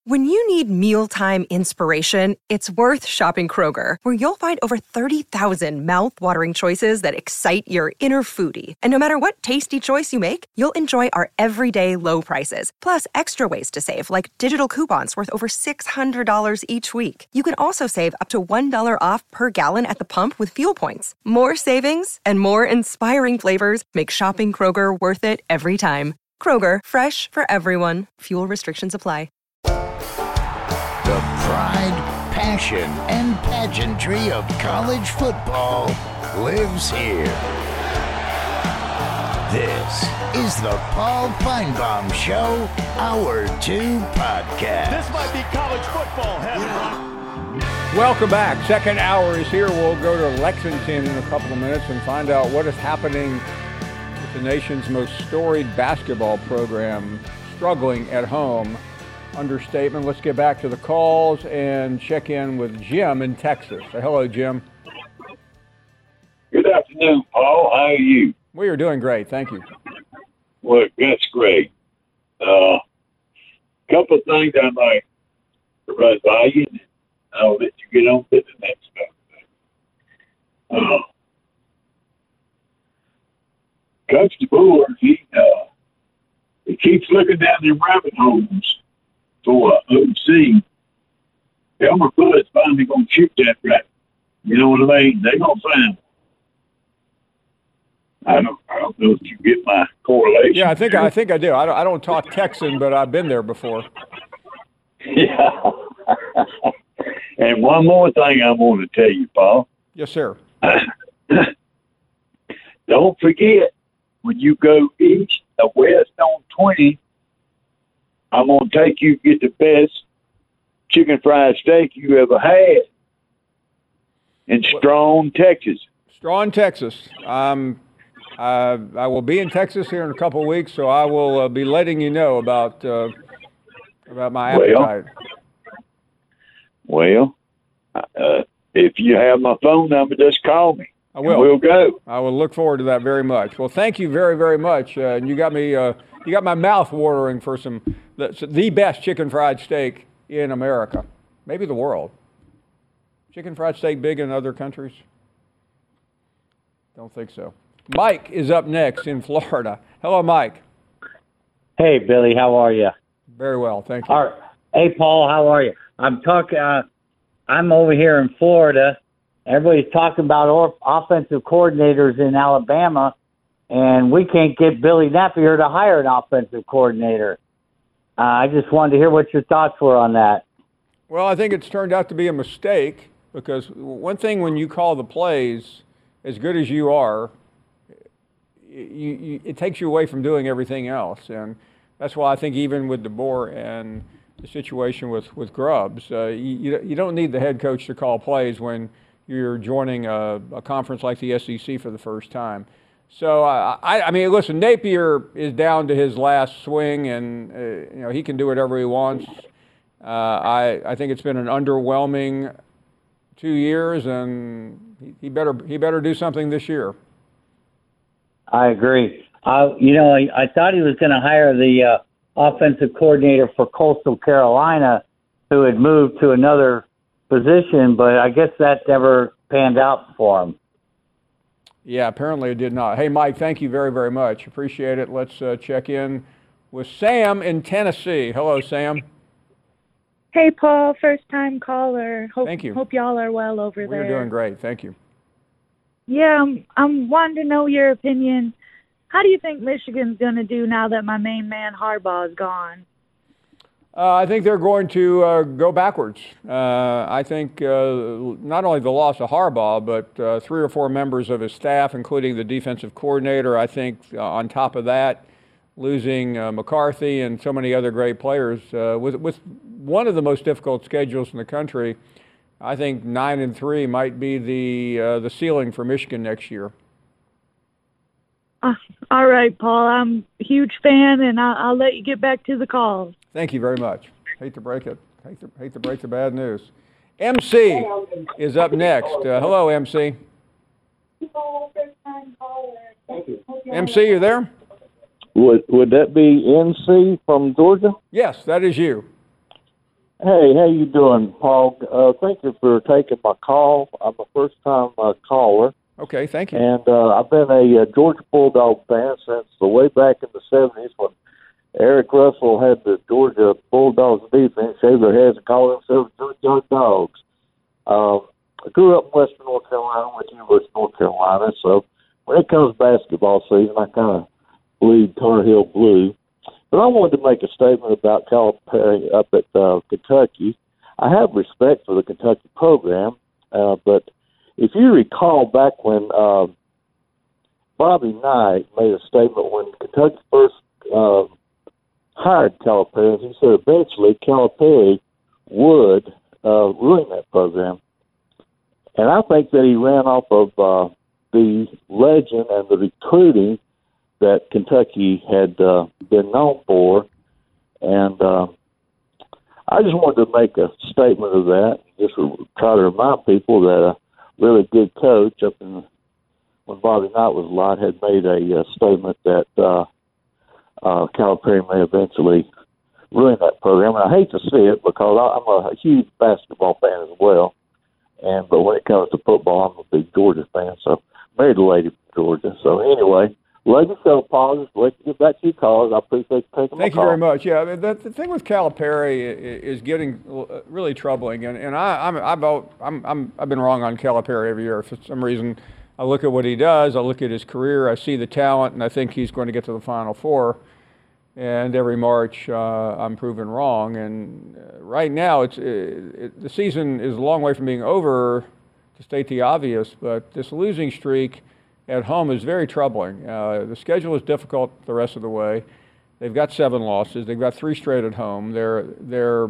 When you need mealtime inspiration, it's worth shopping Kroger, where you'll find over 30,000 mouth-watering choices that excite your inner foodie. And no matter what tasty choice you make, you'll enjoy our everyday low prices, plus extra ways to save, like digital coupons worth over $600 each week. You can also save up to $1 off per gallon at the pump with fuel points. More savings and more inspiring flavors make shopping Kroger worth it every time. Kroger, fresh for everyone. Fuel restrictions apply. The pride, passion, and pageantry of college football lives here. This is the Paul Feinbaum Show, Hour 2 podcast. This might be college football heaven. Welcome back. Second hour is here. We'll go to Lexington in a couple of minutes and find out what is happening with the nation's most storied basketball program struggling at home. Understatement. Let's get back to the calls and check in with Jim in Texas. Hello, Jim. Good afternoon, Paul. How are you? We are doing great. Thank you. Well, that's great. Couple of things I'd like to run by you. I'll let you get on to the next one. Coach DeBoer, he keeps looking down them rabbit holes for OC. Elmer Fudd's finally going to shoot that rabbit. You know what I mean? They're going to find him. I don't know if you get my correlation. Yeah, I think I do. I don't talk Texan, but I've been there before. Yeah. And one more thing I want to tell you, Paul. Yes, sir. Don't forget, when you go east or west on 20, I'm going to take you to get the best chicken fried steak you ever had in Strong, Texas. Strong, Texas. I will be in Texas here in a couple of weeks, so I will be letting you know about my appetite. Well, if you have my phone number, just call me. I will. We'll go. I will look forward to that very much. Well, thank you very, very much. And you got me. You got my mouth watering for the best chicken fried steak in America, maybe the world. Chicken fried steak big in other countries? Don't think so. Mike is up next in Florida. Hello, Mike. Hey, Billy. How are you? Very well, thank you. All right. Hey, Paul. How are you? I'm over here in Florida. Everybody's talking about offensive coordinators in Alabama, and we can't get Billy Napier to hire an offensive coordinator. I just wanted to hear what your thoughts were on that. Well, I think it's turned out to be a mistake because one thing when you call the plays, as good as you are, it takes you away from doing everything else. And that's why I think even with DeBoer and the situation with Grubbs, you don't need the head coach to call plays when you're joining a conference like the SEC for the first time. So, I mean, listen, Napier is down to his last swing, and he can do whatever he wants. I think it's been an underwhelming 2 years, and he better do something this year. I agree. I thought he was going to hire the offensive coordinator for Coastal Carolina, who had moved to another position, but I guess that never panned out for him. Yeah, apparently it did not. Hey, Mike, thank you very, very much. Appreciate it. Let's check in with Sam in Tennessee. Hello, Sam. Hey, Paul, first-time caller. Thank you. Hope y'all are well over there. We're doing great. Thank you. Yeah, I'm wanting to know your opinion. How do you think Michigan's going to do now that my main man Harbaugh is gone? I think they're going to go backwards. I think not only the loss of Harbaugh, but 3 or 4 members of his staff, including the defensive coordinator. I think on top of that, losing McCarthy and so many other great players, with one of the most difficult schedules in the country, I think 9-3 might be the ceiling for Michigan next year. All right, Paul. I'm a huge fan, and I'll let you get back to the calls. Thank you very much. Hate to break it. Hate to break the bad news. MC is up next. Hello, MC. MC, you there? Would that be NC from Georgia? Yes, that is you. Hey, how you doing, Paul? Thank you for taking my call. I'm a first-time caller. Okay, thank you. And I've been a Georgia Bulldog fan since the way back in the 70s when Eric Russell had the Georgia Bulldogs defense, shaved their heads and called themselves Georgia Dogs. I grew up in Western North Carolina, went to University of North Carolina, so when it comes to basketball season, I kind of bleed Tar Heel blue. But I wanted to make a statement about Calipari up at Kentucky. I have respect for the Kentucky program, but if you recall back when Bobby Knight made a statement when Kentucky first hired Calipari, he said eventually Calipari would ruin that program. And I think that he ran off of the legend and the recruiting that Kentucky had been known for. And I just wanted to make a statement of that, just to try to remind people that a really good coach up in when Bobby Knight was alive had made a statement that Calipari may eventually ruin that program. And I hate to see it because I'm a huge basketball fan as well. But when it comes to football, I'm a big Georgia fan. So married a lady from Georgia. So anyway, love you, so Paul. Just let you get back to your calls. I appreciate you taking my call. Thank you very much. Yeah, I mean, the thing with Calipari is getting really troubling, and I've been wrong on Calipari every year. For some reason, I look at what he does, I look at his career, I see the talent, and I think he's going to get to the Final Four. And every March, I'm proven wrong. And right now, the season is a long way from being over, to state the obvious. But this losing streak at home is very troubling. The schedule is difficult the rest of the way. They've got 7 losses. They've got 3 straight at home. Their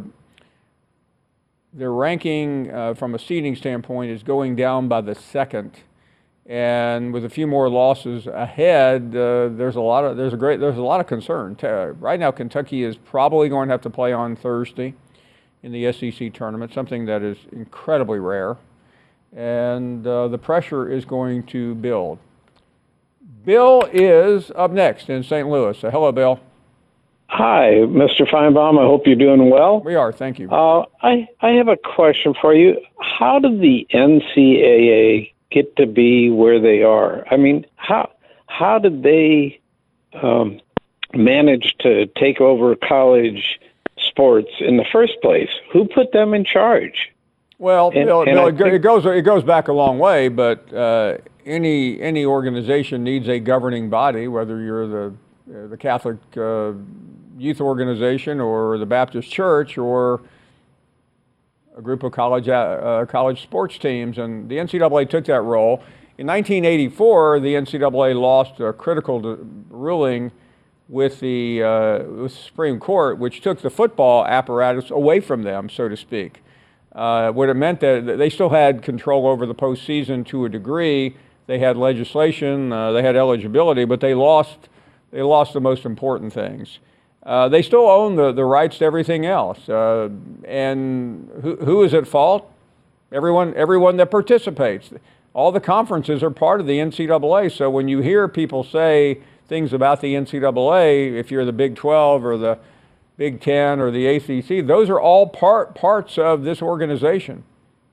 ranking from a seeding standpoint is going down by the second. And with a few more losses ahead, there's a lot of concern. Right now, Kentucky is probably going to have to play on Thursday in the SEC tournament, something that is incredibly rare, and the pressure is going to build. Bill is up next in St. Louis. Hello, Bill. Hi, Mr. Feinbaum. I hope you're doing well. We are. Thank you. I have a question for you. How did the NCAA get to be where they are? I mean, how did they manage to take over college sports in the first place? Who put them in charge? Well, Bill, it goes back a long way, but any organization needs a governing body, whether you're the Catholic youth organization or the Baptist Church or a group of college sports teams, and the NCAA took that role. In 1984, the NCAA lost a critical ruling with the Supreme Court, which took the football apparatus away from them, so to speak. What it meant that they still had control over the postseason to a degree. They had legislation, they had eligibility, but they lost the most important things. They still own the rights to everything else. And who is at fault? Everyone that participates. All the conferences are part of the NCAA. So when you hear people say things about the NCAA, if you're the Big 12 or the Big 10 or the ACC, those are all parts of this organization.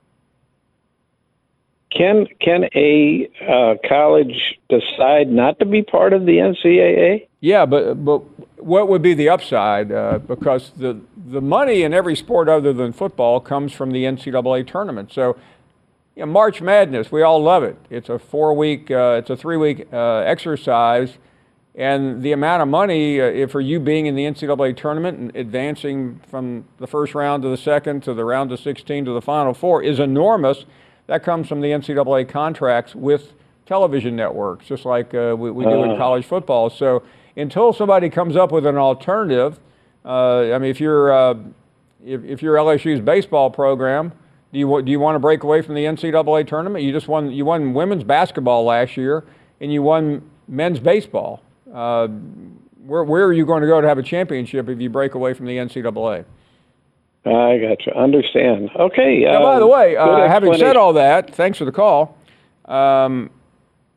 Can a college decide not to be part of the NCAA? Yeah, but what would be the upside? Because the money in every sport other than football comes from the NCAA tournament. So, March Madness, we all love it. It's a 3-week exercise, and the amount of money for you being in the NCAA tournament and advancing from the first round to the second to the round of 16 to the Final Four is enormous. That comes from the NCAA contracts with television networks, just like we do in college football. So until somebody comes up with an alternative, I mean, if you're LSU's baseball program, do you want to break away from the NCAA tournament? You won women's basketball last year, and you won men's baseball. Where are you going to go to have a championship if you break away from the NCAA? I got you. Understand. Okay. Now, by the way, having said all that, thanks for the call.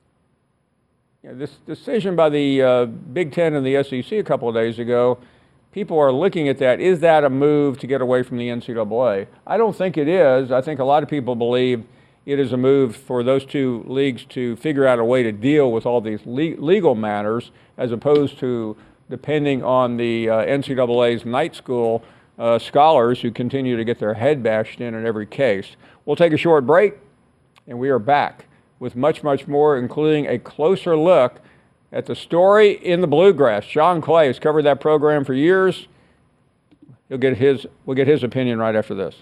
This decision by the Big Ten and the SEC a couple of days ago people are looking at that. Is that a move to get away from the NCAA? I don't think it is. I think a lot of people believe it is a move for those two leagues to figure out a way to deal with all these legal matters, as opposed to depending on the NCAA's night school scholars who continue to get their head bashed in every case. We'll take a short break, and we are back with much, much more, including a closer look at the story in the Bluegrass. John Clay has covered that program for years. We'll get his opinion right after this.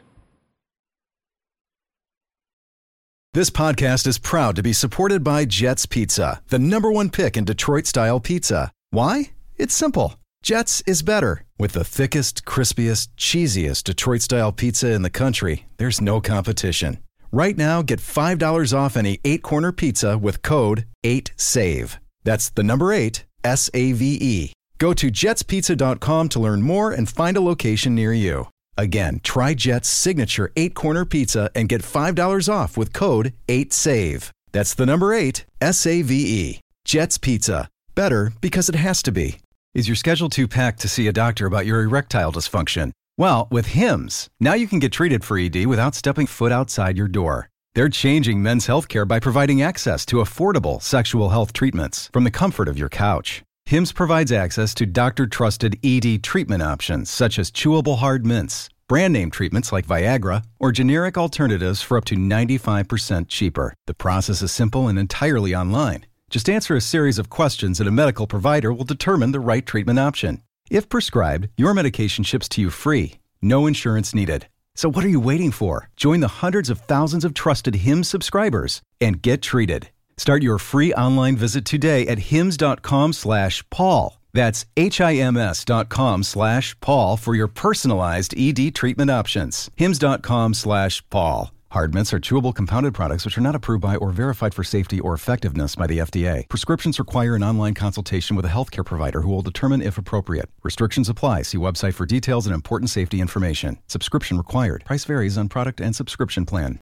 This podcast is proud to be supported by Jets Pizza, the #1 pick in Detroit-style pizza. Why? It's simple. Jets is better. With the thickest, crispiest, cheesiest Detroit-style pizza in the country, there's no competition. Right now, get $5 off any 8-corner pizza with code 8SAVE. That's the number 8, SAVE. Go to jetspizza.com to learn more and find a location near you. Again, try Jet's signature 8-corner pizza and get $5 off with code 8SAVE. That's the number 8, SAVE. Jet's Pizza. Better because it has to be. Is your schedule too packed to see a doctor about your erectile dysfunction? Well, with Hims, now you can get treated for ED without stepping foot outside your door. They're changing men's healthcare by providing access to affordable sexual health treatments from the comfort of your couch. Hims provides access to doctor-trusted ED treatment options such as chewable hard mints, brand name treatments like Viagra, or generic alternatives for up to 95% cheaper. The process is simple and entirely online. Just answer a series of questions and a medical provider will determine the right treatment option. If prescribed, your medication ships to you free. No insurance needed. So what are you waiting for? Join the hundreds of thousands of trusted Hims subscribers and get treated. Start your free online visit today at hims.com/Paul. That's HIMS.com/Paul for your personalized ED treatment options. hims.com/Paul. Hard mints are chewable compounded products which are not approved by or verified for safety or effectiveness by the FDA. Prescriptions require an online consultation with a healthcare provider who will determine if appropriate. Restrictions apply. See website for details and important safety information. Subscription required. Price varies on product and subscription plan.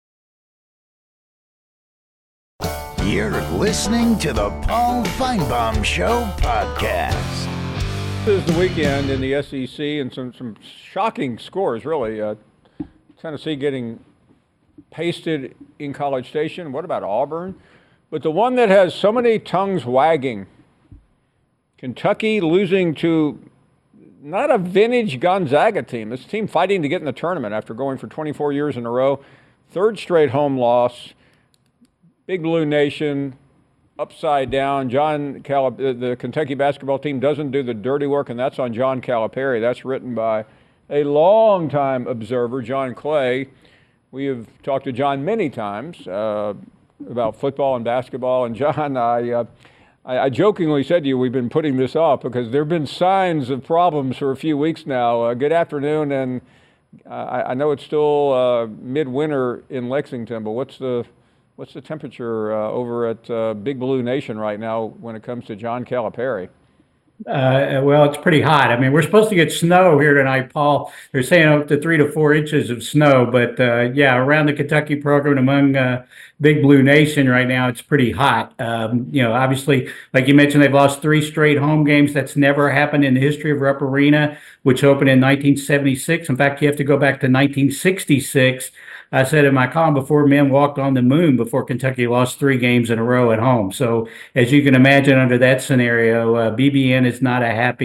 You're listening to the Paul Feinbaum Show podcast. This is the weekend in the SEC, and some shocking scores, really. Tennessee getting pasted in College Station. What about Auburn? But the one that has so many tongues wagging, Kentucky losing to not a vintage Gonzaga team. This team fighting to get in the tournament after going for 24 years in a row. Third straight home loss. Big Blue Nation, upside down. The Kentucky basketball team doesn't do the dirty work, and that's on John Calipari. That's written by a longtime observer, John Clay. We have talked to John many times about football and basketball. And John, I jokingly said to you, we've been putting this off because there have been signs of problems for a few weeks now. Good afternoon, and I know it's still midwinter in Lexington, but what's the temperature over at Big Blue Nation right now when it comes to John Calipari? Well, it's pretty hot. I mean, we're supposed to get snow here tonight, Paul. They're saying up to 3 to 4 inches of snow. But, around the Kentucky program among Big Blue Nation right now, it's pretty hot. Obviously, like you mentioned, they've lost 3 straight home games. That's never happened in the history of Rupp Arena, which opened in 1976. In fact, you have to go back to 1966. I said in my column before men walked on the moon before Kentucky lost 3 games in a row at home. So as you can imagine, under that scenario, BBN is not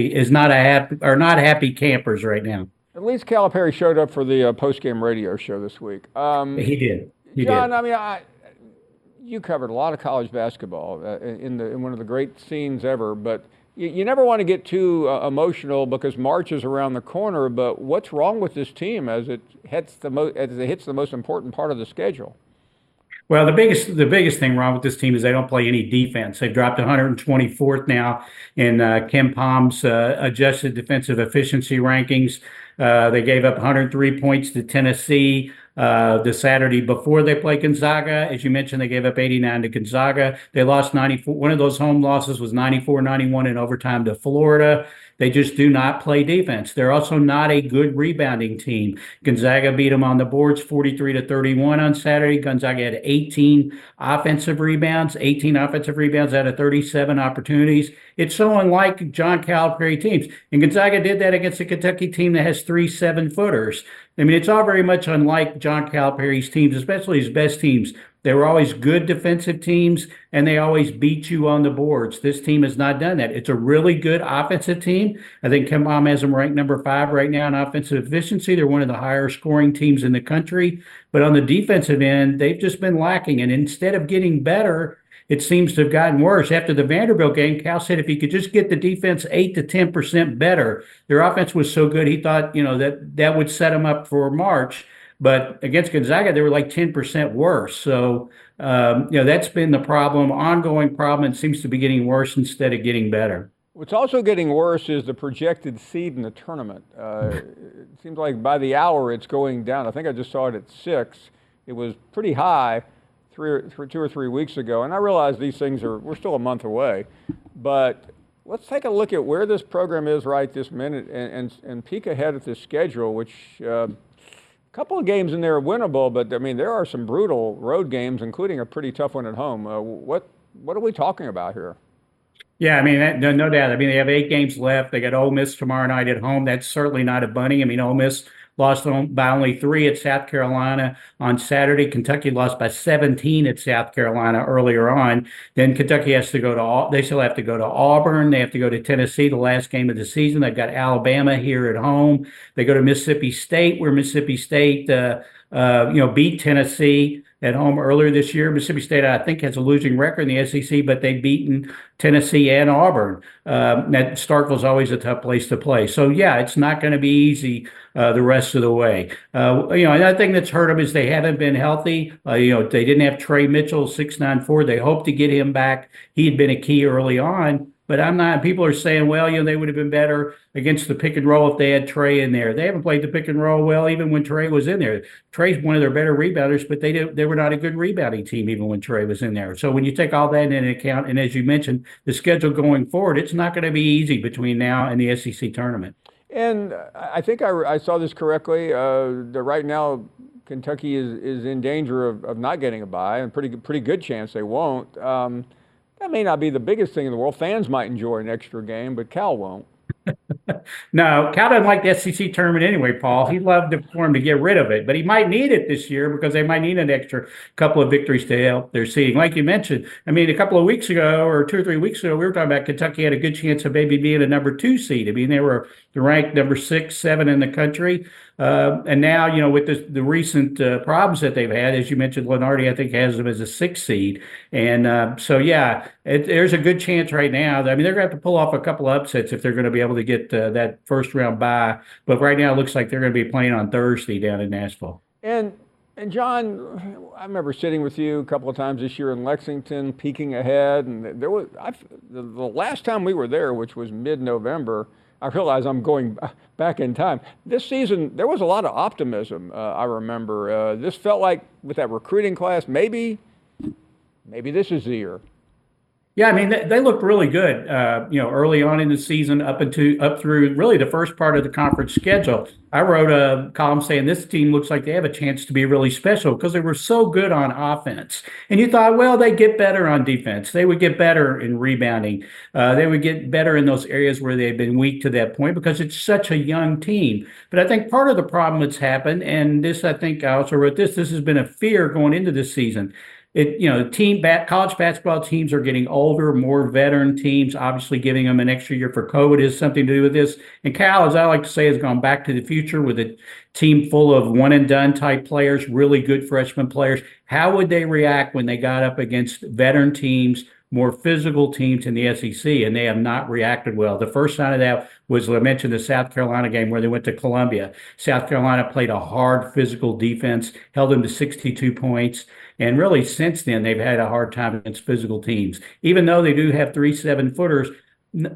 happy campers right now. At least Calipari showed up for the post-game radio show this week. He did. John, I mean, you covered a lot of college basketball in one of the great scenes ever, but you never want to get too emotional because March is around the corner. But what's wrong with this team as it hits the most important part of the schedule? Well, the biggest thing wrong with this team is they don't play any defense. They've dropped 124th now in Ken Palm's adjusted defensive efficiency rankings. They gave up 103 points to Tennessee the Saturday before they played Gonzaga. As you mentioned, they gave up 89 to Gonzaga. They lost 94. One of those home losses was 94-91 in overtime to Florida. They just do not play defense. They're also not a good rebounding team. Gonzaga beat them on the boards 43-31 on Saturday. Gonzaga had 18 offensive rebounds out of 37 opportunities. It's so unlike John Calipari teams. And Gonzaga did that against a Kentucky team that has 3 7-footers. I mean, it's all very much unlike John Calipari's teams, especially his best teams. They were always good defensive teams, and they always beat you on the boards. This team has not done that. It's a really good offensive team. I think KenPom has them ranked number 5 right now in offensive efficiency. They're one of the higher scoring teams in the country. But on the defensive end, they've just been lacking. And instead of getting better, it seems to have gotten worse. After the Vanderbilt game, Cal said if he could just get the defense 8 to 10% better, their offense was so good he thought, that would set them up for March. But against Gonzaga, they were like 10% worse. So, that's been the problem, ongoing problem, and seems to be getting worse instead of getting better. What's also getting worse is the projected seed in the tournament. It seems like by the hour it's going down. I think I just saw it at 6. It was pretty high 2 or 3 weeks ago. And I realize these things we're still a month away. But let's take a look at where this program is right this minute and peek ahead at this schedule, which couple of games in there are winnable, but I mean, there are some brutal road games, including a pretty tough one at home. What are we talking about here? Yeah, I mean, no doubt. I mean, they have 8 games left. They got Ole Miss tomorrow night at home. That's certainly not a bunny. I mean, Ole Miss lost by only 3 at South Carolina on Saturday. Kentucky lost by 17 at South Carolina earlier on. Then Kentucky has to they still have to go to Auburn. They have to go to Tennessee, the last game of the season. They've got Alabama here at home. They go to Mississippi State, where Mississippi State, beat Tennessee at home earlier this year. Mississippi State, I think, has a losing record in the SEC, but they've beaten Tennessee and Auburn. That Starkville's always a tough place to play. So, yeah, it's not going to be easy the rest of the way. Another thing that's hurt them is they haven't been healthy. They didn't have Trey Mitchell, 6'9" forward. They hope to get him back. He had been a key early on. But people are saying, well, they would have been better against the pick and roll if they had Trey in there. They haven't played the pick and roll well even when Trey was in there. Trey's one of their better rebounders, but they were not a good rebounding team even when Trey was in there. So when you take all that into account, and as you mentioned, the schedule going forward, it's not going to be easy between now and the SEC tournament. And I think I saw this correctly. Right now, Kentucky is in danger of not getting a bye, and pretty good chance they won't. That may not be the biggest thing in the world. Fans might enjoy an extra game, but Cal won't. No, Cal doesn't like the SEC tournament anyway, Paul. He'd love for him to get rid of it, but he might need it this year because they might need an extra couple of victories to help their seeding. Like you mentioned, I mean, a couple of weeks ago or 2 or 3 weeks ago, we were talking about Kentucky had a good chance of maybe being a number 2 seed. I mean, they were ranked number 6, 7 in the country. And now, with the recent problems that they've had, as you mentioned, Lunardi, I think, has them as a 6 seed. And there's a good chance right now. I mean, they're going to have to pull off a couple of upsets if they're going to be able to get that first round bye. But right now, it looks like they're going to be playing on Thursday down in Nashville. And John, I remember sitting with you a couple of times this year in Lexington, peeking ahead. And the last time we were there, which was mid-November, I realize I'm going back in time. This season, there was a lot of optimism, I remember. This felt like with that recruiting class, maybe this is the year. Yeah, I mean, they looked really good, early on in the season up through really the first part of the conference schedule. I wrote a column saying this team looks like they have a chance to be really special because they were so good on offense. And you thought, well, they get better on defense. They would get better in rebounding. They would get better in those areas where they've been weak to that point because it's such a young team. But I think part of the problem that's happened, and this, I think I also wrote this has been a fear going into this season. College basketball teams are getting older, more veteran teams, obviously giving them an extra year for COVID has something to do with this. And Cal, as I like to say, has gone back to the future with a team full of one-and-done type players, really good freshman players. How would they react when they got up against veteran teams, more physical teams in the SEC, and they have not reacted well? The first sign of that was, I mentioned, the South Carolina game where they went to Columbia. South Carolina played a hard physical defense, held them to 62 points. And really, since then, they've had a hard time against physical teams. Even though they do have 3 7-footers, those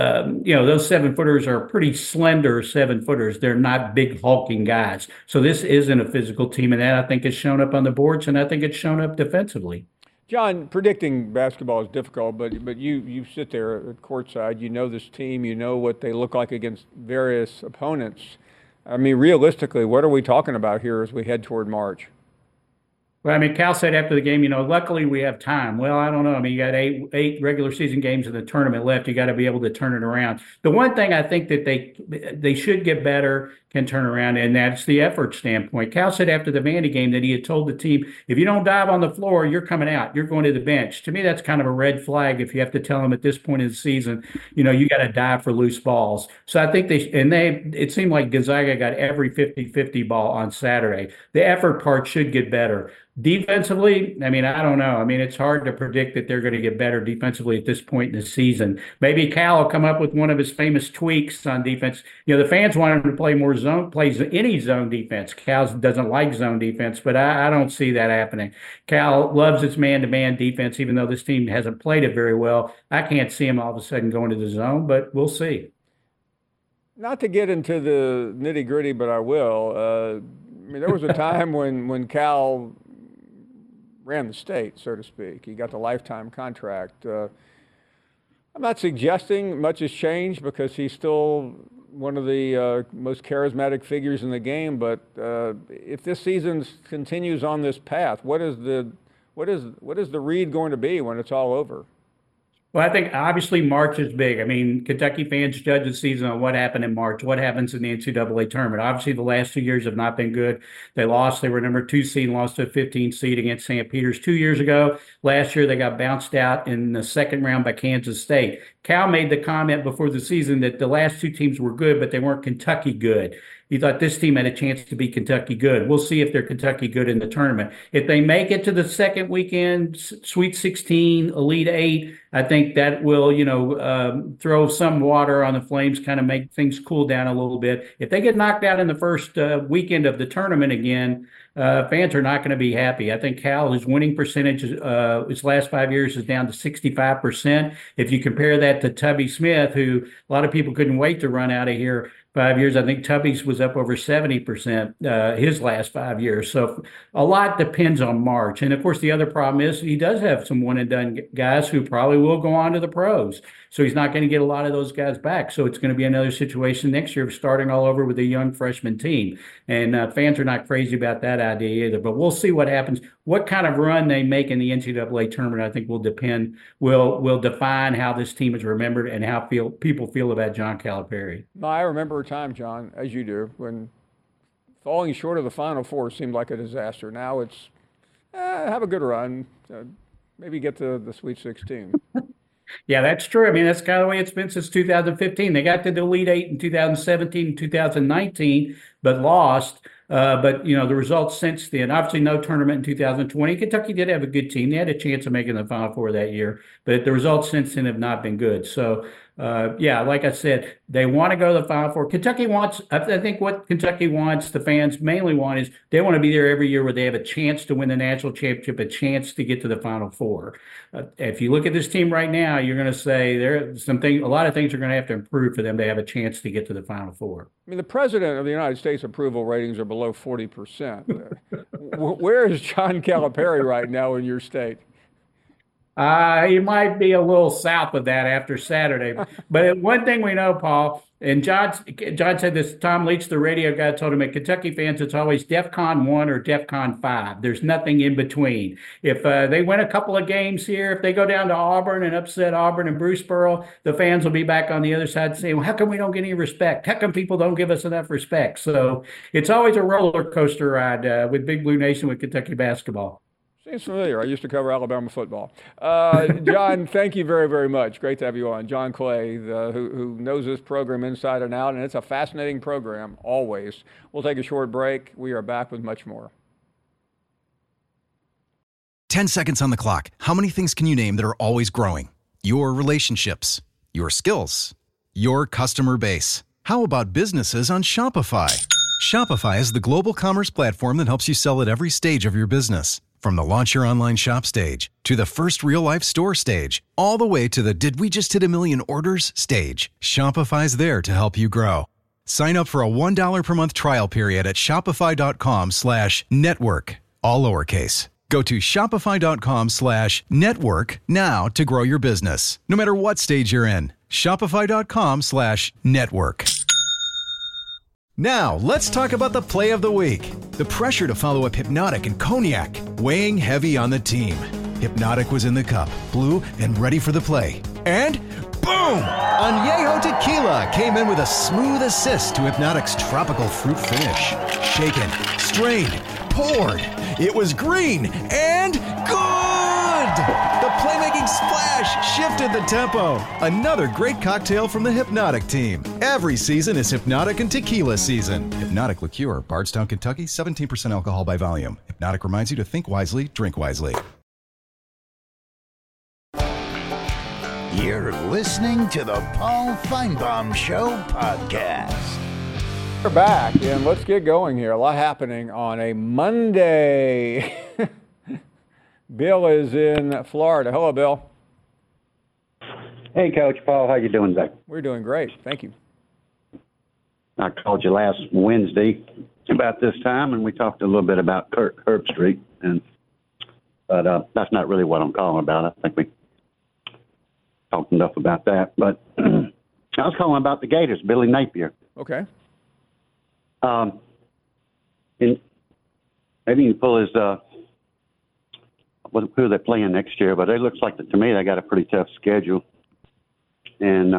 7-footers are pretty slender 7-footers. They're not big hulking guys. So this isn't a physical team, and that I think has shown up on the boards, and I think it's shown up defensively. John, predicting basketball is difficult, but you sit there at courtside. You know this team. You know what they look like against various opponents. I mean, realistically, what are we talking about here as we head toward March? Well, I mean, Cal said after the game, luckily we have time. Well, I don't know. I mean, you got eight regular season games in the tournament left. You got to be able to turn it around. The one thing I think that they should get better, can turn around, and that's the effort standpoint. Cal said after the Vandy game that he had told the team, if you don't dive on the floor, you're coming out. You're going to the bench. To me, that's kind of a red flag if you have to tell them at this point in the season, you got to dive for loose balls. So I think it seemed like Gonzaga got every 50-50 ball on Saturday. The effort part should get better. Defensively, I mean, I don't know. I mean, it's hard to predict that they're going to get better defensively at this point in the season. Maybe Cal will come up with one of his famous tweaks on defense. The fans want him to play more plays any zone defense. Cal doesn't like zone defense, but I don't see that happening. Cal loves its man-to-man defense, even though this team hasn't played it very well. I can't see him all of a sudden going to the zone, but we'll see. Not to get into the nitty-gritty, but I will. I mean, there was a time when Cal ran the state, so to speak. He got the lifetime contract. I'm not suggesting much has changed because he's still one of the most charismatic figures in the game. But if this season continues on this path, what is the read going to be when it's all over? Well, I think obviously March is big. I mean, Kentucky fans judge the season on what happened in March, what happens in the NCAA tournament. Obviously, the last 2 years have not been good. They lost. They were number 2 seed and lost to a 15 seed against St. Peter's 2 years ago. Last year, they got bounced out in the second round by Kansas State. Cal made the comment before the season that the last 2 teams were good, but they weren't Kentucky good. He thought this team had a chance to be Kentucky good. We'll see if they're Kentucky good in the tournament. If they make it to the second weekend, Sweet 16, Elite 8, I think that will, throw some water on the flames, kind of make things cool down a little bit. If they get knocked out in the first weekend of the tournament again, fans are not going to be happy. I think Cal, his winning percentage his last 5 years is down to 65%. If you compare that to Tubby Smith, who a lot of people couldn't wait to run out of here 5 years, I think Tubby's was up over 70% his last 5 years. So a lot depends on March. And of course, the other problem is he does have some one and done guys who probably will go on to the pros. So he's not going to get a lot of those guys back. So it's going to be another situation next year of starting all over with a young freshman team. And fans are not crazy about that idea either. But we'll see what happens. What kind of run they make in the NCAA tournament, I think, will define how this team is remembered and how people feel about John Calipari. I remember a time, John, as you do, when falling short of the Final Four seemed like a disaster. Now it's have a good run, maybe get to the Sweet 16. Yeah, that's true. I mean, that's kind of the way it's been since 2015. They got to the Elite 8 in 2017 and 2019, but lost. But, the results since then, obviously no tournament in 2020. Kentucky did have a good team. They had a chance of making the Final Four that year, but the results since then have not been good. So, like I said, they want to go to the Final Four. Kentucky wants, I think what Kentucky wants, the fans mainly want, is they want to be there every year where they have a chance to win the national championship, a chance to get to the Final Four. If you look at this team right now, you're going to say a lot of things are going to have to improve for them to have a chance to get to the Final Four. I mean, the president of the United States approval ratings are below 40%. Where is John Calipari right now in your state? He might be a little south of that after Saturday. But one thing we know, Paul, and John said this, Tom Leach, the radio guy, told him at Kentucky fans, it's always DEFCON 1 or DEFCON 5. There's nothing in between. If they win a couple of games here, if they go down to Auburn and upset Auburn and Bruceboro, the fans will be back on the other side saying, well, how come we don't get any respect? How come people don't give us enough respect? So it's always a roller coaster ride with Big Blue Nation with Kentucky basketball. Seems familiar. I used to cover Alabama football. John, thank you very, very much. Great to have you on. John Clay, who knows this program inside and out, and it's a fascinating program, always. We'll take a short break. We are back with much more. 10 seconds on the clock. How many things can you name that are always growing? Your relationships, your skills, your customer base. How about businesses on Shopify? Shopify is the global commerce platform that helps you sell at every stage of your business. From the launch your online shop stage, to the first real-life store stage, all the way to the did we just hit 1 million orders stage, Shopify's there to help you grow. Sign up for a $1 per month trial period at shopify.com/network, all lowercase. Go to shopify.com/network now to grow your business, no matter what stage you're in. Shopify.com/network. Now, let's talk about the play of the week. The pressure to follow up Hypnotic and Cognac, weighing heavy on the team. Hypnotic was in the cup, blue, and ready for the play. And boom! Añejo Tequila came in with a smooth assist to Hypnotic's tropical fruit finish. Shaken, strained, poured. It was green and good! The playmaking splash shifted the tempo. Another great cocktail from the Hypnotic team. Every season is Hypnotic and Tequila season. Hypnotic Liqueur, Bardstown, Kentucky, 17% alcohol by volume. Hypnotic reminds you to think wisely, drink wisely. You're listening to the Paul Feinbaum Show podcast. We're back, and let's get going here. A lot happening on a Monday. Bill is in Florida. Hello, Bill. Hey, Coach Paul. How you doing today? We're doing great. Thank you. I called you last Wednesday about this time, and we talked a little bit about Herb Street, but that's not really what I'm calling about. I think we talked enough about that. But I was calling about the Gators, Billy Napier. Okay. And maybe you can pull his who they're playing next year, but it looks like to me they got a pretty tough schedule, and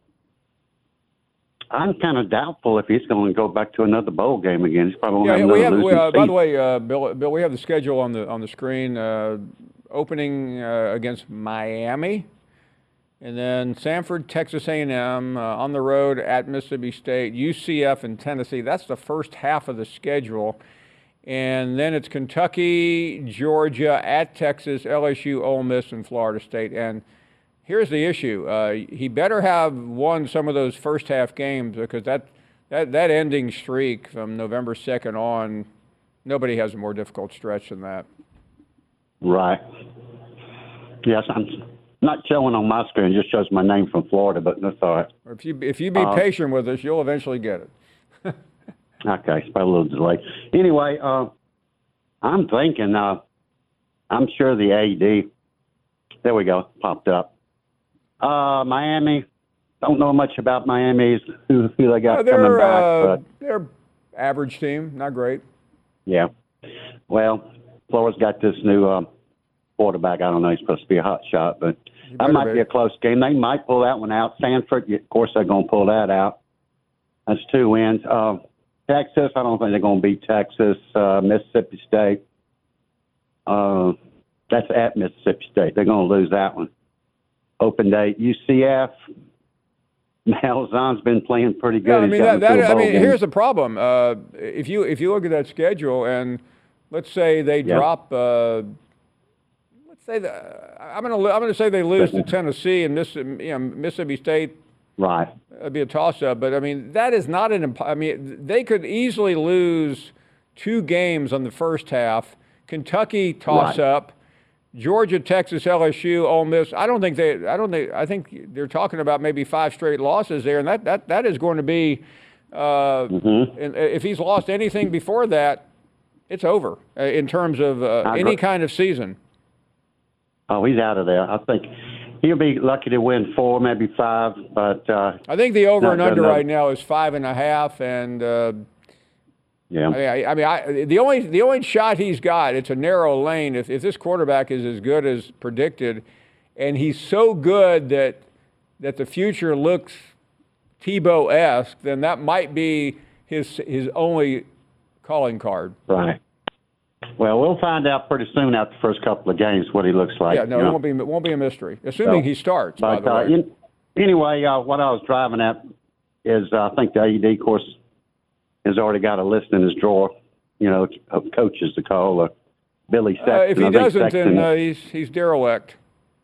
I'm kind of doubtful if he's going to go back to another bowl game again. He's probably going to have another losing by season. the way, Bill, we have the schedule on the screen. Opening against Miami. And then Samford, Texas A&M, on the road at Mississippi State, UCF, and Tennessee. That's the first half of the schedule. And then it's Kentucky, Georgia, at Texas, LSU, Ole Miss, and Florida State. And here's the issue. He better have won some of those first half games, because that ending streak from November 2nd on, nobody has a more difficult stretch than that. Right. Yes, I'm not showing on my screen. It just shows my name from Florida, but that's all right. If you be patient with us, you'll eventually get it. Okay, it's probably a little delay. Anyway, I'm thinking, I'm sure the AD, there we go, popped up. Miami, don't know much about Miami's, who they got coming back. But they're average team, not great. Yeah. Well, Florida's got this new quarterback. I don't know, he's supposed to be a hot shot, but that might be a close game. They might pull that one out. Sanford, of course, they're going to pull that out. That's 2 wins. Texas, I don't think they're going to beat Texas. Mississippi State, that's at Mississippi State. They're going to lose that one. Open date, UCF. Malzahn's been playing pretty good. Yeah, here's the problem. If you look at that schedule, and let's say they drop. I'm going to say they lose to Tennessee and Mississippi State. Right. It'd be a toss-up, but that is not they could easily lose 2 games on the first half. Kentucky toss-up, Georgia, Texas, LSU, Ole Miss. I think they're talking about maybe 5 straight losses there, and that is going to be. And if he's lost anything before that, it's over in terms of any kind of season. Oh, he's out of there. I think he'll be lucky to win 4, maybe 5. But I think the over and under right now is 5.5, and the only shot he's got, it's a narrow lane. If this quarterback is as good as predicted, and he's so good that the future looks Tebow-esque, then that might be his only calling card. Right. Well, we'll find out pretty soon after the first couple of games what he looks like. Yeah, no, it won't be a mystery, assuming he starts, by the way. Anyway, what I was driving at is I think the AD, of course, has already got a list in his drawer, of coaches to call, Billy Sexton. If he doesn't, then he's derelict.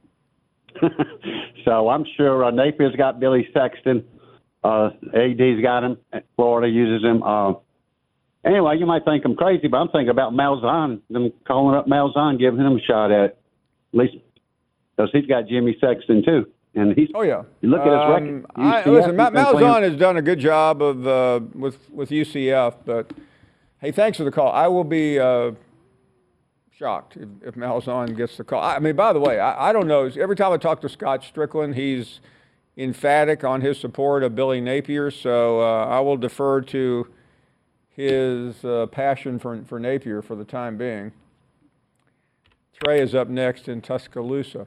So I'm sure Napier's got Billy Sexton. AD's got him. Florida uses him. Anyway, you might think I'm crazy, but I'm thinking about Malzahn, them calling up Malzahn, giving him a shot at least because he's got Jimmy Sexton too, and he's. Oh yeah. You look at his record. Listen, Malzahn has done a good job of with UCF, but hey, thanks for the call. I will be shocked if Malzahn gets the call. I mean, by the way, I don't know. Every time I talk to Scott Strickland, he's emphatic on his support of Billy Napier, so I will defer to his passion for Napier for the time being. Trey is up next in Tuscaloosa.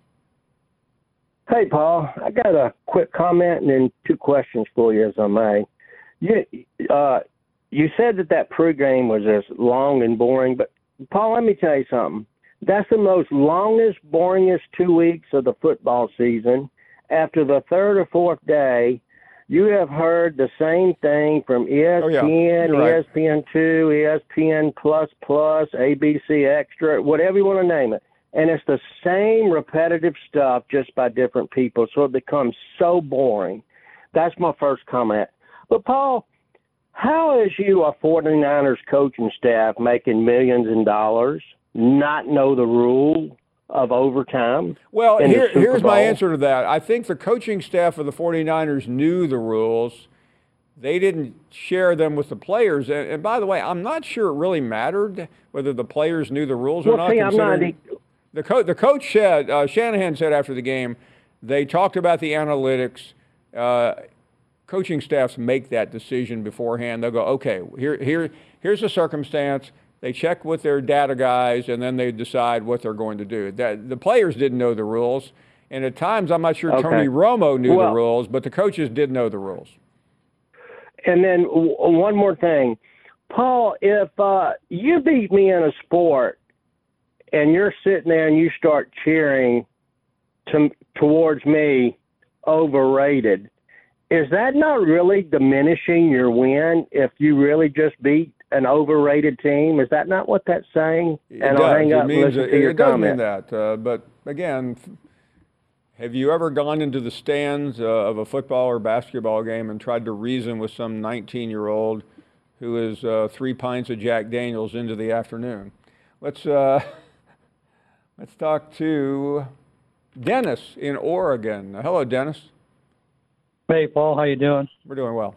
Hey, Paul. I got a quick comment and then 2 questions for you, as I may. You said that pregame was as long and boring, but, Paul, let me tell you something. That's the most longest, boringest 2 weeks of the football season. After the 3rd or 4th day, you have heard the same thing from ESPN, right. ESPN2, ESPN++, ABC Extra, whatever you want to name it. And it's the same repetitive stuff just by different people, so it becomes so boring. That's my first comment. But, Paul, how is you, a 49ers coaching staff making millions in dollars, not know the rule of overtime? Well, here's my answer to that. I think the coaching staff of the 49ers knew the rules. They didn't share them with the players. And by the way, I'm not sure it really mattered whether the players knew the rules or not. The coach said, Shanahan said after the game, they talked about the analytics. Coaching staffs make that decision beforehand. They'll go, okay, here's the circumstance. They check with their data guys, and then they decide what they're going to do. The players didn't know the rules, and at times I'm not sure Tony Romo knew the rules, but the coaches did know the rules. And then one more thing. Paul, if you beat me in a sport and you're sitting there and you start cheering towards me, overrated, is that not really diminishing your win if you really just beat an overrated team? Is that not what that's saying? And I'll hang up and listen to your comment. It does mean that. But again, have you ever gone into the stands of a football or basketball game and tried to reason with some 19-year-old who is 3 pints of Jack Daniels into the afternoon? Let's talk to Dennis in Oregon. Hello, Dennis. Hey, Paul. How you doing? We're doing well.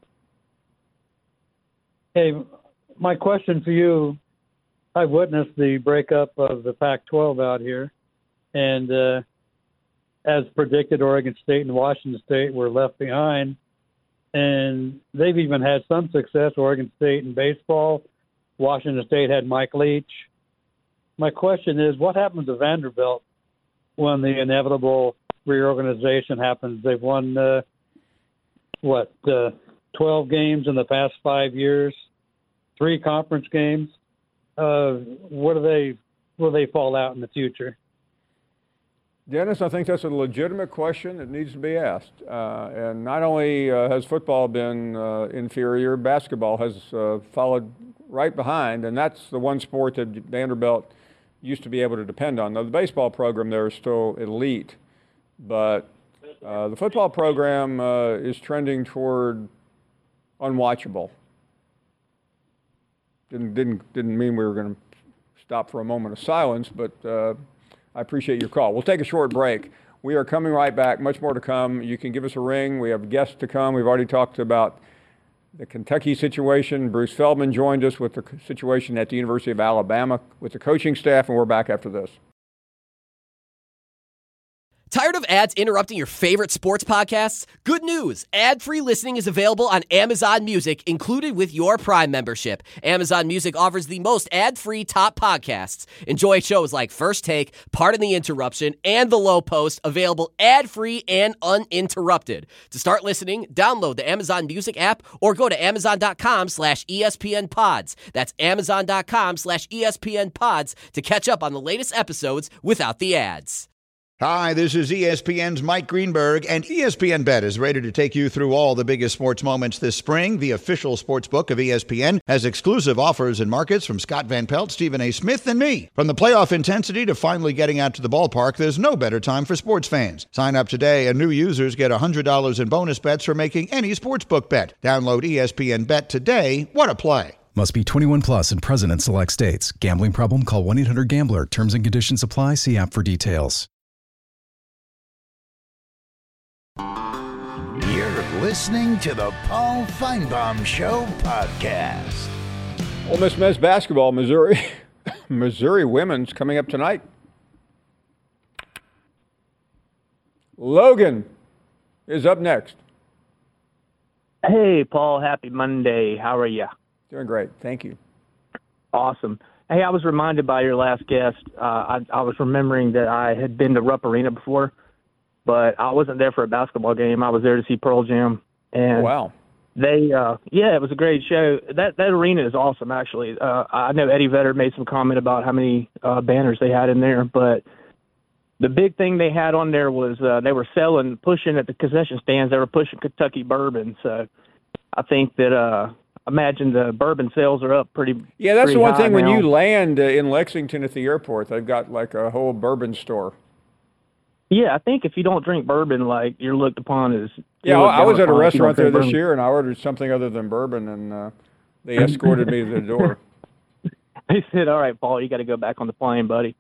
Hey, my question for you, I've witnessed the breakup of the Pac-12 out here, and as predicted, Oregon State and Washington State were left behind, and they've even had some success, Oregon State in baseball. Washington State had Mike Leach. My question is, what happens to Vanderbilt when the inevitable reorganization happens? They've won, 12 games in the past 5 years, 3 conference games. Where do they fall out in the future? Dennis, I think that's a legitimate question that needs to be asked. And not only has football been inferior, basketball has followed right behind, and that's the one sport that Vanderbilt used to be able to depend on. Now, the baseball program there is still elite, but the football program is trending toward unwatchable. Didn't mean we were going to stop for a moment of silence, but I appreciate your call. We'll take a short break. We are coming right back. Much more to come. You can give us a ring. We have guests to come. We've already talked about the Kentucky situation. Bruce Feldman joined us with the situation at the University of Alabama with the coaching staff, and we're back after this. Tired of ads interrupting your favorite sports podcasts? Good news! Ad-free listening is available on Amazon Music, included with your Prime membership. Amazon Music offers the most ad-free top podcasts. Enjoy shows like First Take, Pardon the Interruption, and The Low Post, available ad-free and uninterrupted. To start listening, download the Amazon Music app or go to amazon.com/ESPN Pods. That's amazon.com/ESPN Pods to catch up on the latest episodes without the ads. Hi, this is ESPN's Mike Greenberg, and ESPN Bet is ready to take you through all the biggest sports moments this spring. The official sports book of ESPN has exclusive offers and markets from Scott Van Pelt, Stephen A. Smith, and me. From the playoff intensity to finally getting out to the ballpark, there's no better time for sports fans. Sign up today, and new users get $100 in bonus bets for making any sportsbook bet. Download ESPN Bet today. What a play. Must be 21 plus and present in select states. Gambling problem? Call 1-800-GAMBLER. Terms and conditions apply. See app for details. You're listening to the Paul Feinbaum Show podcast. Ole Miss men's basketball, Missouri Missouri women's coming up tonight. Logan is up next. Hey, Paul. Happy Monday. How are you? Doing great. Thank you. Awesome. Hey, I was reminded by your last guest. I was remembering that I had been to Rupp Arena before, but I wasn't there for a basketball game. I was there to see Pearl Jam. And wow. It was a great show. That arena is awesome, actually. I know Eddie Vedder made some comment about how many banners they had in there, but the big thing they had on there was they were pushing at the concession stands, they were pushing Kentucky bourbon. So I think that imagine the bourbon sales are up pretty. Yeah, that's the one thing now. When you land in Lexington at the airport, they've got like a whole bourbon store. Yeah, I think if you don't drink bourbon, like you're looked upon as. Yeah, I was at a restaurant there this year, and I ordered something other than bourbon, and they escorted me to the door. They said, "All right, Paul, you got to go back on the plane, buddy."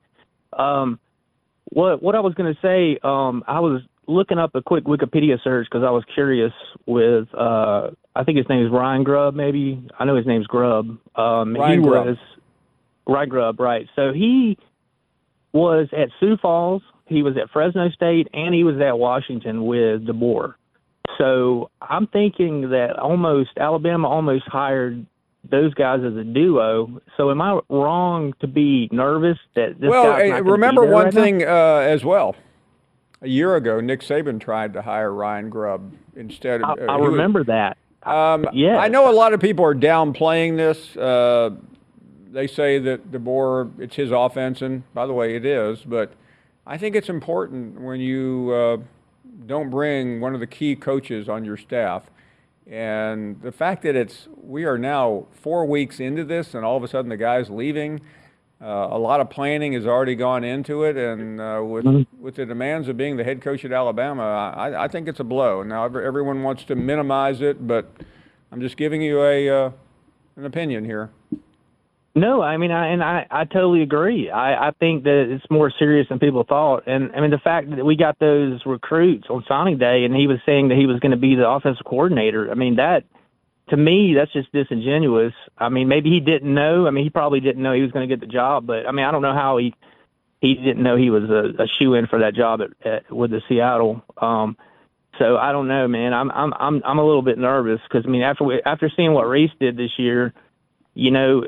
What I was going to say, I was looking up a quick Wikipedia search because I was curious with. I think his name is Ryan Grubb, maybe. I know his name's Grubb. Ryan Grubb. Ryan Grubb, right. So he was at Sioux Falls, he was at Fresno State, and he was at Washington with DeBoer. So I'm thinking that Alabama almost hired those guys as a duo. So am I wrong to be nervous that this guy's not remember be there one right thing now? as well. A year ago, Nick Saban tried to hire Ryan Grubb instead of. I remember that. Yeah, I know a lot of people are downplaying this. They say that DeBoer, it's his offense, and by the way, it is. But I think it's important when you don't bring one of the key coaches on your staff. And the fact that we are now 4 weeks into this, and all of a sudden the guy's leaving. A lot of planning has already gone into it, and with the demands of being the head coach at Alabama, I think it's a blow. Now everyone wants to minimize it, but I'm just giving you an opinion here. No, I mean, I totally agree. I think that it's more serious than people thought, and I mean the fact that we got those recruits on signing day, and he was saying that he was going to be the offensive coordinator. I mean that. To me, that's just disingenuous. I mean, maybe he didn't know. I mean, he probably didn't know he was going to get the job. But I mean, I don't know how he didn't know he was a shoe-in for that job with the Seattle. So I don't know, man. I'm a little bit nervous because I mean, after seeing what Reese did this year, you know,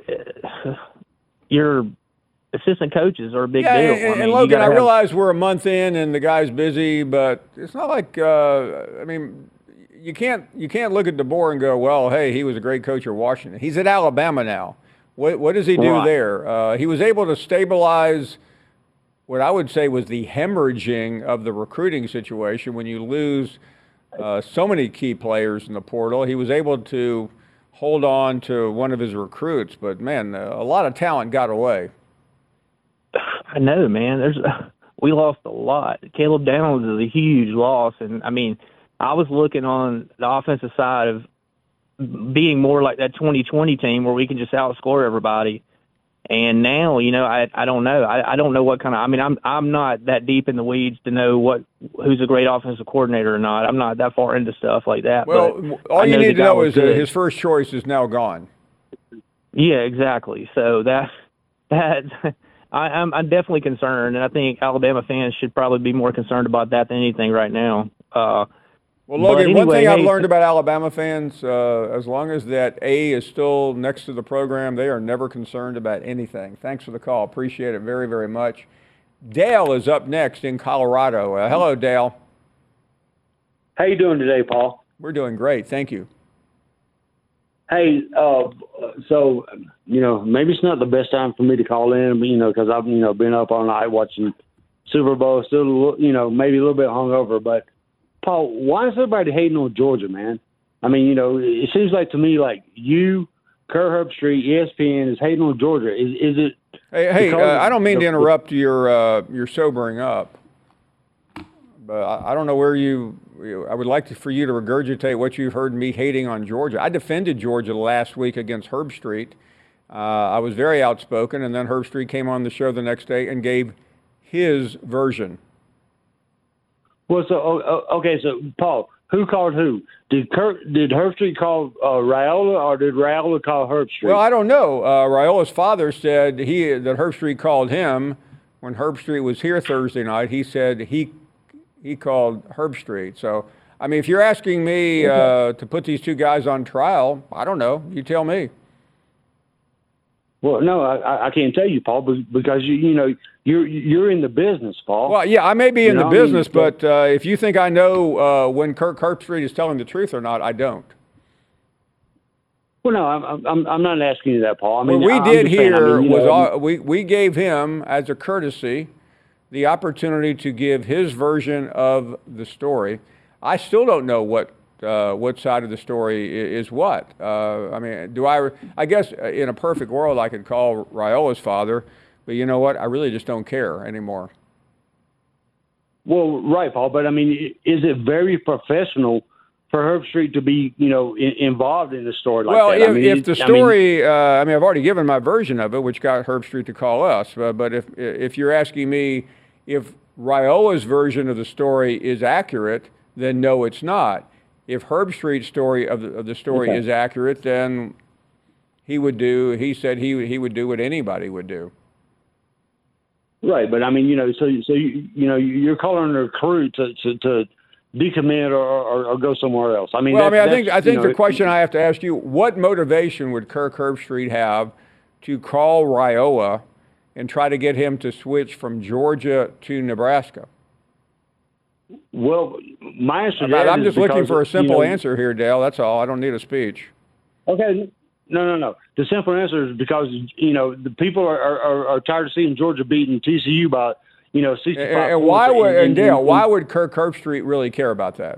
your assistant coaches are a big deal. And Logan, I realize we're a month in and the guy's busy, but it's not like I mean. You can't look at DeBoer and go, well, hey, he was a great coach at Washington. He's at Alabama now. What does he do there? He was able to stabilize what I would say was the hemorrhaging of the recruiting situation when you lose so many key players in the portal. He was able to hold on to one of his recruits, but, man, a lot of talent got away. I know, man. We lost a lot. Caleb Downs is a huge loss, and, I mean, I was looking on the offensive side of being more like that 2020 team where we can just outscore everybody. And now, you know, I don't know. I don't know what kind of – I mean, I'm not that deep in the weeds to know who's a great offensive coordinator or not. I'm not that far into stuff like that. Well, but all you need to know is that his first choice is now gone. Yeah, exactly. So I'm definitely concerned, and I think Alabama fans should probably be more concerned about that than anything right now. Well, Logan, one thing I've learned about Alabama fans, as long as that A is still next to the program, they are never concerned about anything. Thanks for the call. Appreciate it very, very much. Dale is up next in Colorado. Hello, Dale. How you doing today, Paul? We're doing great. Thank you. Hey, so, you know, maybe it's not the best time for me to call in, you know, because I've, you know, been up all night watching Super Bowl, still, you know, maybe a little bit hungover, but Paul, why is everybody hating on Georgia, man? I mean, you know, it seems like to me like you, Kerr Herbstreit, ESPN is hating on Georgia. Is it? Hey, I don't mean to interrupt your sobering up, but I don't know where I would like for you to regurgitate what you've heard me hating on Georgia. I defended Georgia last week against Herbstreit. I was very outspoken, and then Herbstreit came on the show the next day and gave his version. Well, so okay, so Paul, Who called who? Did Herbstreit call Raiola, or did Raiola call Herbstreit? Well, I don't know. Raiola's father said that Herbstreit called him when Herbstreit was here Thursday night. He said he called Herbstreit. So, I mean, if you're asking me to put these two guys on trial, I don't know. You tell me. Well, no, I can't tell you, Paul, because you're in the business, Paul. Well, yeah, I may be in the business, but if you think I know when Kirk Herbstreit is telling the truth or not, I don't. Well, no, I'm not asking you that, Paul. I mean, what we did here was we gave him, as a courtesy, the opportunity to give his version of the story. I still don't know what side of the story is what. I mean, I guess in a perfect world I could call Raiola's father, but you know what? I really just don't care anymore. Well, right, Paul, but I mean, is it very professional for Herbstreit to be, involved in the story like that? Well, if the story, I've already given my version of it, which got Herbstreit to call us, but if you're asking me if Raiola's version of the story is accurate, then no, it's not. If Herbstreit's story of the story is accurate, then he said he would do what anybody would do. Right, but I mean, so you're calling a crew to decommit or go somewhere else. I mean, well, I think the question I have to ask you: what motivation would Kirk Herbstreit have to call Raiola and try to get him to switch from Georgia to Nebraska? Well, my answer to I'm just looking for a simple answer here, Dale. That's all. I don't need a speech. Okay. No. The simple answer is because, the people are tired of seeing Georgia beating TCU by, 65 and why would, Dale, why would Kirk Herbstreit really care about that?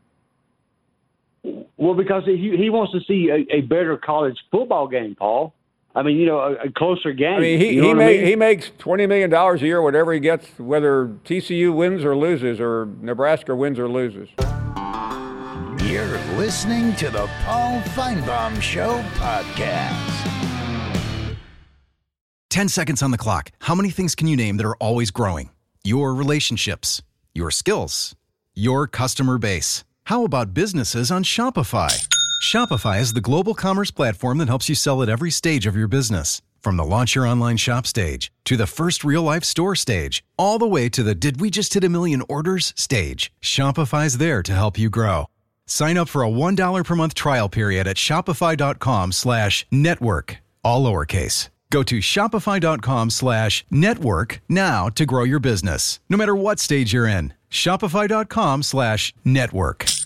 Well, because he wants to see a better college football game, Paul. I mean, a closer game. I mean, he makes $20 million a year, whatever he gets, whether TCU wins or loses, or Nebraska wins or loses. You're listening to the Paul Feinbaum Show podcast. 10 seconds on the clock. How many things can you name that are always growing? Your relationships, your skills, your customer base. How about businesses on Shopify? Shopify is the global commerce platform that helps you sell at every stage of your business. From the launch your online shop stage, to the first real-life store stage, all the way to the did we just hit 1 million orders stage. Shopify's there to help you grow. Sign up for a $1 per month trial period at shopify.com/network, all lowercase. Go to shopify.com/network now to grow your business, no matter what stage you're in. Shopify.com/network.